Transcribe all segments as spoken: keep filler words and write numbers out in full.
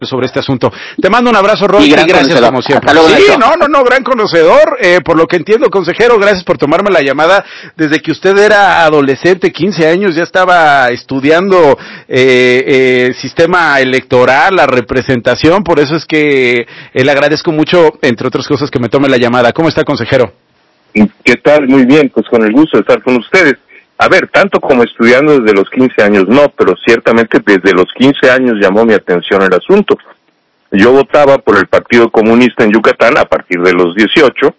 sobre este asunto. Te mando un abrazo, Roy, y, y gracias conocedor. Como siempre. Luego, sí, no, no, no, gran conocedor, eh, por lo que entiendo, consejero, gracias por tomarme la llamada. Desde que usted era adolescente, quince años, ya estaba estudiando eh, eh, sistema electoral, la representación, por eso es que eh, le agradezco mucho, entre otras cosas, que me tome la llamada. ¿Cómo está, consejero? ¿Qué tal? Muy bien, pues con el gusto de estar con ustedes. A ver, tanto como estudiando desde los quince años, no, pero ciertamente desde los quince años llamó mi atención el asunto. Yo votaba por el Partido Comunista en Yucatán a partir de los dieciocho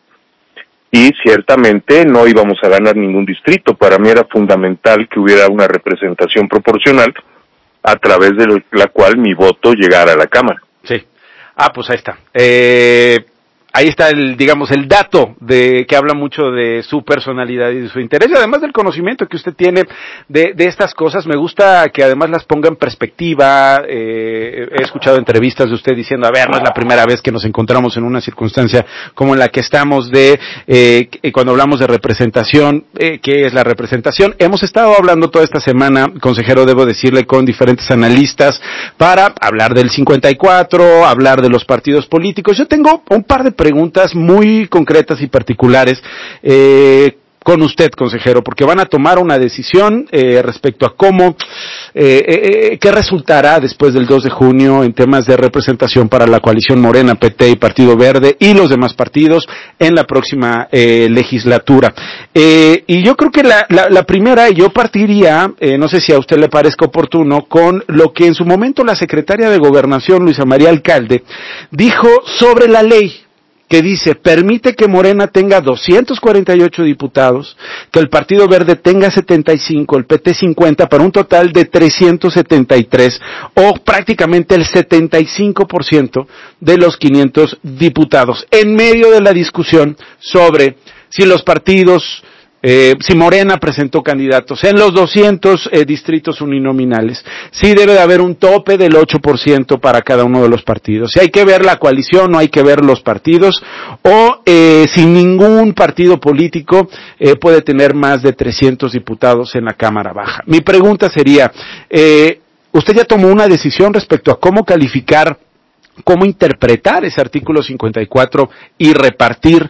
y ciertamente no íbamos a ganar ningún distrito. Para mí era fundamental que hubiera una representación proporcional a través de la cual mi voto llegara a la Cámara. Sí. Ah, pues ahí está. Eh... Ahí está el, digamos, el dato de que habla mucho de su personalidad y de su interés, y además del conocimiento que usted tiene de, de estas cosas. Me gusta que además las ponga en perspectiva. Eh, he escuchado entrevistas de usted diciendo, a ver, no es la primera vez que nos encontramos en una circunstancia como en la que estamos de, eh, cuando hablamos de representación, eh, ¿qué es la representación? Hemos estado hablando toda esta semana, consejero, debo decirle, con diferentes analistas para hablar del cincuenta y cuatro, hablar de los partidos políticos. Yo tengo un par de preguntas muy concretas y particulares eh, con usted, consejero, porque van a tomar una decisión eh, respecto a cómo, eh, eh, qué resultará después del dos de junio en temas de representación para la coalición Morena, P T y Partido Verde y los demás partidos en la próxima eh, legislatura. Eh, y yo creo que la, la, la primera, yo partiría, eh, no sé si a usted le parezca oportuno, con lo que en su momento la secretaria de Gobernación, Luisa María Alcalde, dijo sobre la ley, que dice, permite que Morena tenga doscientos cuarenta y ocho diputados, que el Partido Verde tenga setenta y cinco, el P T cincuenta, para un total de trescientos setenta y tres, o prácticamente el setenta y cinco por ciento de los quinientos diputados, en medio de la discusión sobre si los partidos, Eh, si Morena presentó candidatos en los doscientos eh, distritos uninominales, sí debe de haber un tope del ocho por ciento para cada uno de los partidos. Si hay que ver la coalición, no hay que ver los partidos, o eh, si ningún partido político eh, puede tener más de trescientos diputados en la Cámara Baja. Mi pregunta sería, eh, ¿usted ya tomó una decisión respecto a cómo calificar, cómo interpretar ese artículo cincuenta y cuatro y repartir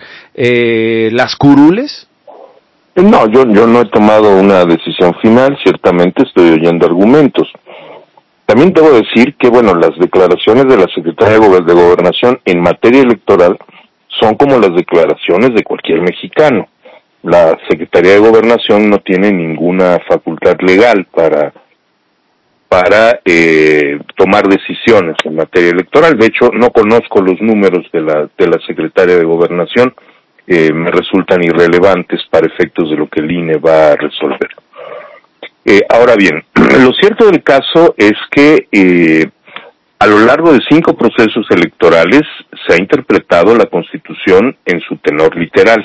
eh, las curules? No, yo, yo no he tomado una decisión final, ciertamente estoy oyendo argumentos. También debo decir que, bueno, las declaraciones de la Secretaría de Gobernación en materia electoral son como las declaraciones de cualquier mexicano. La Secretaría de Gobernación no tiene ninguna facultad legal para, para eh, tomar decisiones en materia electoral. De hecho, no conozco los números de la, de la Secretaría de Gobernación. Eh, me resultan irrelevantes para efectos de lo que el I N E va a resolver. Eh, ahora bien, lo cierto del caso es que eh, a lo largo de cinco procesos electorales se ha interpretado la Constitución en su tenor literal.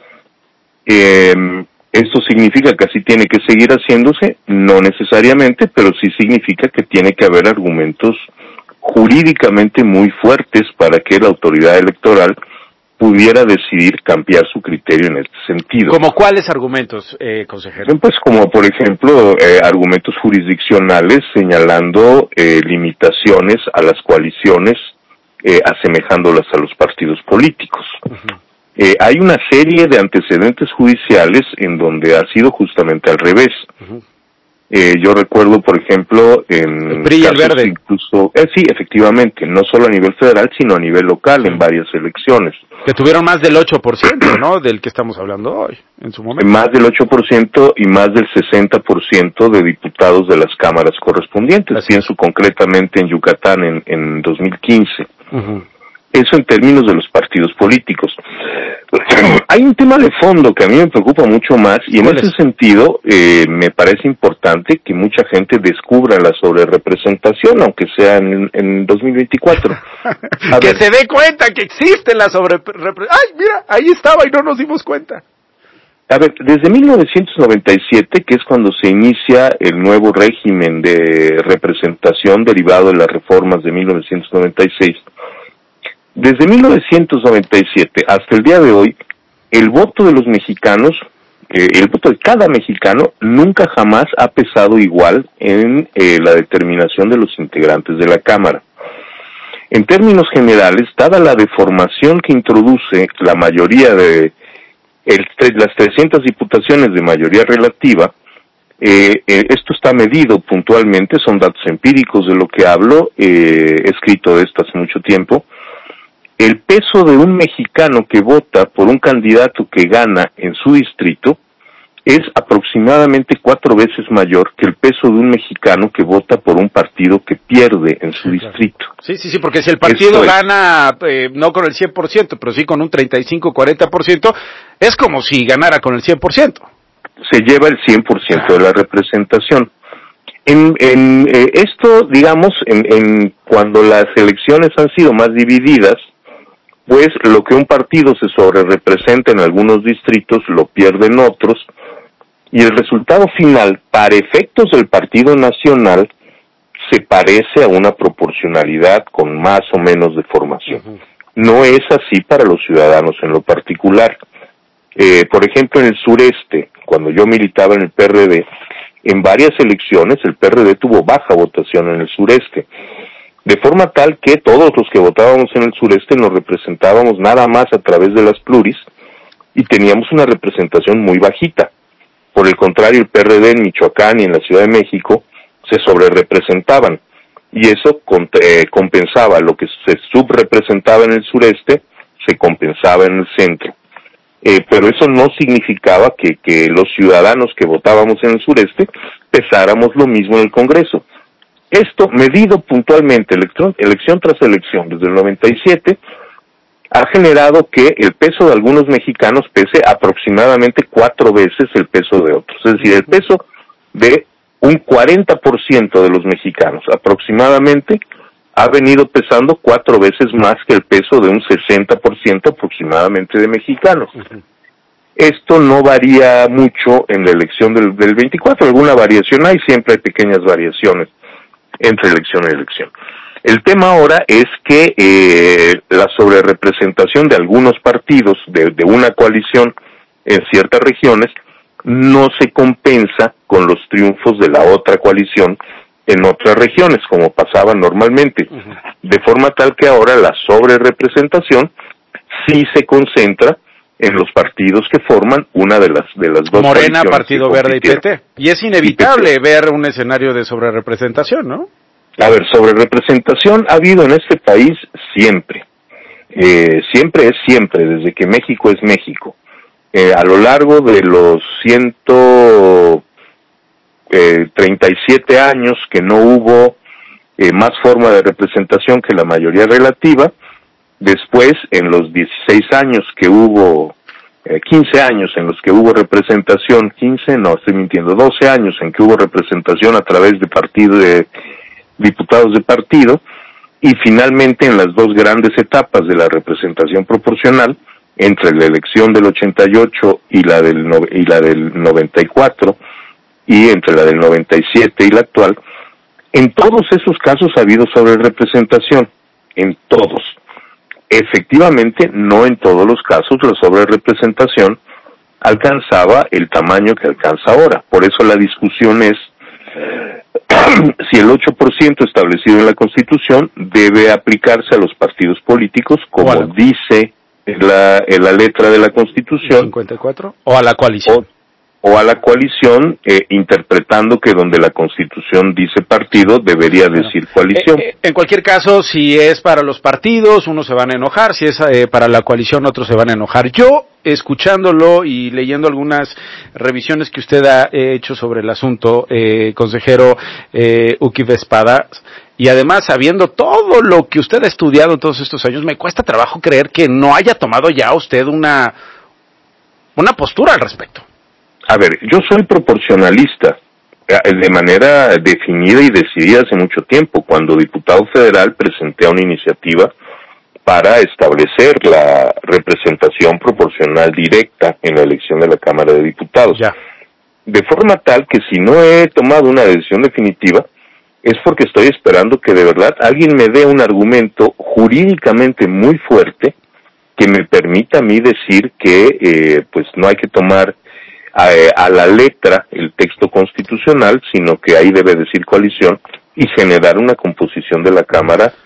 Eh, ¿Esto significa que así tiene que seguir haciéndose? No necesariamente, pero sí significa que tiene que haber argumentos jurídicamente muy fuertes para que la autoridad electoral pudiera decidir cambiar su criterio en este sentido. ¿Como cuáles argumentos, eh, consejero? Pues como, por ejemplo, eh, argumentos jurisdiccionales señalando eh, limitaciones a las coaliciones, eh, asemejándolas a los partidos políticos. Uh-huh. Eh, hay una serie de antecedentes judiciales en donde ha sido justamente al revés. Uh-huh. Eh, yo recuerdo, por ejemplo, en el P R I y el Verde. Incluso, eh, sí, efectivamente, no solo a nivel federal, sino a nivel local, en varias elecciones. Que tuvieron más del ocho por ciento, ¿no?, del que estamos hablando hoy, en su momento. Más del ocho por ciento y más del sesenta por ciento de diputados de las cámaras correspondientes. Así Pienso es. concretamente en Yucatán en, en dos mil quince. Uh-huh. Eso en términos de los partidos políticos. Hay un tema de fondo que a mí me preocupa mucho más y en ese es? sentido eh, me parece importante que mucha gente descubra la sobrerepresentación, aunque sea en, en dos mil veinticuatro. Que ver. se dé cuenta que existe la sobrerepresentación. ¡Ay, mira! Ahí estaba y no nos dimos cuenta. A ver, desde mil novecientos noventa y siete, que es cuando se inicia el nuevo régimen de representación derivado de las reformas de mil novecientos noventa y seis, desde mil novecientos noventa y siete hasta el día de hoy, el voto de los mexicanos, eh, el voto de cada mexicano, nunca jamás ha pesado igual en eh, la determinación de los integrantes de la Cámara. En términos generales, dada la deformación que introduce la mayoría de el, las trescientas diputaciones de mayoría relativa, eh, eh, esto está medido puntualmente, son datos empíricos de lo que hablo, eh, he escrito de esto hace mucho tiempo. El peso de un mexicano que vota por un candidato que gana en su distrito es aproximadamente cuatro veces mayor que el peso de un mexicano que vota por un partido que pierde en su sí, distrito. Claro. Sí, sí, sí, porque si el partido es, gana eh, no con el cien por ciento, pero sí con un treinta y cinco, cuarenta por ciento, es como si ganara con el cien por ciento. Se lleva el cien por ciento ah. de la representación. En, en eh, esto, digamos, en, en cuando las elecciones han sido más divididas, pues lo que un partido se sobrerepresenta en algunos distritos lo pierde en otros, y el resultado final, para efectos del Partido Nacional, se parece a una proporcionalidad con más o menos deformación. Uh-huh. No es así para los ciudadanos en lo particular. Eh, por ejemplo, en el sureste, cuando yo militaba en el P R D, en varias elecciones el P R D tuvo baja votación en el sureste, de forma tal que todos los que votábamos en el sureste nos representábamos nada más a través de las pluris y teníamos una representación muy bajita. Por el contrario, el P R D en Michoacán y en la Ciudad de México se sobrerepresentaban, y eso eh, compensaba lo que se subrepresentaba en el sureste, se compensaba en el centro. Eh, pero eso no significaba que, que los ciudadanos que votábamos en el sureste pesáramos lo mismo en el Congreso. Esto, medido puntualmente, elección, elección tras elección, desde el noventa y siete, ha generado que el peso de algunos mexicanos pese aproximadamente cuatro veces el peso de otros. Es decir, el peso de un cuarenta por ciento de los mexicanos aproximadamente ha venido pesando cuatro veces más que el peso de un sesenta por ciento aproximadamente de mexicanos. Uh-huh. Esto no varía mucho en la elección del, del veinticuatro, alguna variación hay, siempre hay pequeñas variaciones entre elección y elección. El tema ahora es que eh, la sobrerepresentación de algunos partidos, de, de una coalición en ciertas regiones, no se compensa con los triunfos de la otra coalición en otras regiones, como pasaba normalmente, uh-huh. de forma tal que ahora la sobrerepresentación sí se concentra en los partidos que forman una de las de las dos Morena, Partido Verde y P T. Y es inevitable ver un escenario de sobrerepresentación, ¿no? A ver, sobrerepresentación ha habido en este país siempre. Eh, siempre es siempre, desde que México es México. Eh, a lo largo de los ciento treinta y siete años que no hubo eh, más forma de representación que la mayoría relativa, después en los dieciséis años que hubo, eh, quince años en los que hubo representación, quince, no, estoy mintiendo, doce años en que hubo representación a través de partido de diputados de partido, y finalmente en las dos grandes etapas de la representación proporcional, entre la elección del ochenta y ocho y la del, no, y la del noventa y cuatro, y entre la del noventa y siete y la actual, en todos esos casos ha habido sobrerepresentación, en todos. Efectivamente, no en todos los casos la sobrerepresentación alcanzaba el tamaño que alcanza ahora. Por eso la discusión es si el ocho por ciento establecido en la Constitución debe aplicarse a los partidos políticos, como bueno. dice en la, en la letra de la Constitución. cincuenta y cuatro O a la coalición. O, o a la coalición, eh, interpretando que donde la Constitución dice partido, debería bueno, decir coalición. Eh, eh, en cualquier caso, si es para los partidos, unos se van a enojar, si es eh, para la coalición, otros se van a enojar. Yo, escuchándolo y leyendo algunas revisiones que usted ha hecho sobre el asunto, eh, consejero eh, Uki Vespada, y además sabiendo todo lo que usted ha estudiado en todos estos años, me cuesta trabajo creer que no haya tomado ya usted una, una postura al respecto. A ver, yo soy proporcionalista de manera definida y decidida hace mucho tiempo. Cuando diputado federal presenté una iniciativa para establecer la representación proporcional directa en la elección de la Cámara de Diputados. Ya. De forma tal que si no he tomado una decisión definitiva, es porque estoy esperando que de verdad alguien me dé un argumento jurídicamente muy fuerte que me permita a mí decir que eh, pues no hay que tomar a, a la letra el texto constitucional, sino que ahí debe decir coalición y generar una composición de la Cámara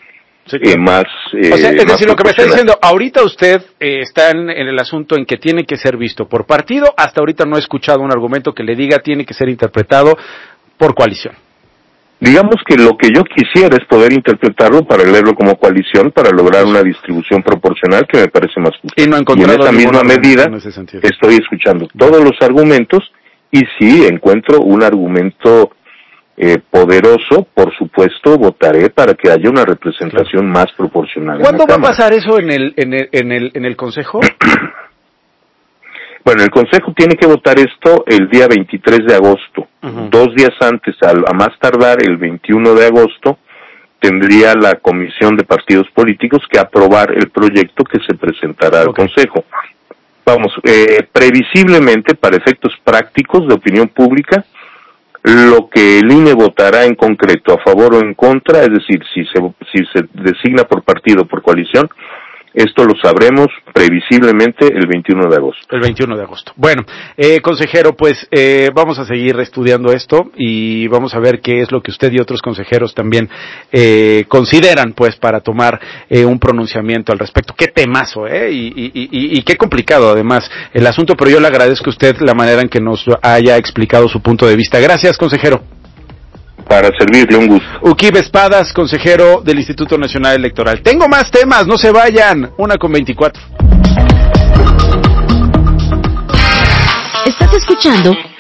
Sí, claro. eh, más eh, o sea, es decir, lo que me está diciendo, ahorita usted eh, está en, en el asunto en que tiene que ser visto por partido, hasta ahorita no he escuchado un argumento que le diga tiene que ser interpretado por coalición. Digamos que lo que yo quisiera es poder interpretarlo para leerlo como coalición, para lograr una distribución proporcional que me parece más justa. Y no he encontrado y en esa misma medida en ese estoy escuchando todos los argumentos y si encuentro un argumento eh, poderoso, por supuesto, votaré para que haya una representación claro. más proporcional. ¿Cuándo va a pasar eso en el en el en el en el Consejo? Bueno, el Consejo tiene que votar esto el día veintitrés de agosto. Uh-huh. Dos días antes, a, a más tardar el veintiuno de agosto, tendría la Comisión de Partidos Políticos que aprobar el proyecto que se presentará al okay. Consejo. Vamos, eh, previsiblemente, para efectos prácticos de opinión pública, lo que el I N E votará en concreto, a favor o en contra, es decir, si se, si se designa por partido o por coalición, esto lo sabremos previsiblemente el veintiuno de agosto. El veintiuno de agosto. Bueno, eh, consejero, pues eh, vamos a seguir estudiando esto y vamos a ver qué es lo que usted y otros consejeros también eh, consideran, pues, para tomar eh, un pronunciamiento al respecto. Qué temazo, ¿eh? Y, y, y, y qué complicado, además, el asunto, pero yo le agradezco a usted la manera en que nos haya explicado su punto de vista. Gracias, consejero. Para servirle, un gusto. Uquib Espadas, consejero del Instituto Nacional Electoral. Tengo más temas, no se vayan. Una con veinticuatro. Estás escuchando